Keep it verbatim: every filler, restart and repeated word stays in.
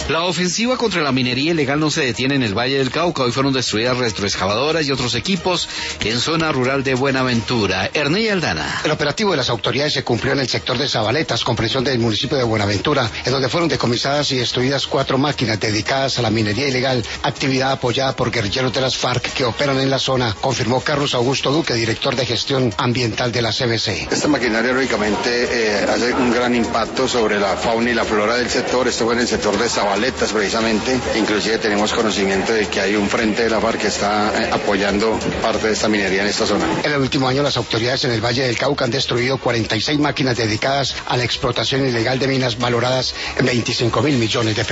La ofensiva contra la minería ilegal no se detiene en el Valle del Cauca. Hoy fueron destruidas retroexcavadoras y otros equipos en zona rural de Buenaventura. Erney Aldana. El operativo de las autoridades se cumplió en el sector de Zabaletas, comprensión del municipio de Buenaventura, en donde fueron decomisadas y destruidas cuatro máquinas dedicadas a la minería ilegal, actividad apoyada por guerrilleros de las FARC que operan en la zona, confirmó Carlos Augusto Duque, director de gestión ambiental de la C B C. Esta maquinaria, lógicamente, eh, hace un gran impacto sobre la fauna y la flora del sector. Esto fue en el sector de Zabaletas, precisamente. Inclusive tenemos conocimiento de que hay un frente de la FARC que está eh, apoyando parte de esta minería en esta zona. En el último año, las autoridades en el Valle del Cauca han destruido cuarenta y seis máquinas dedicadas a la explotación ilegal de minas valoradas en veinticinco mil millones de pesos.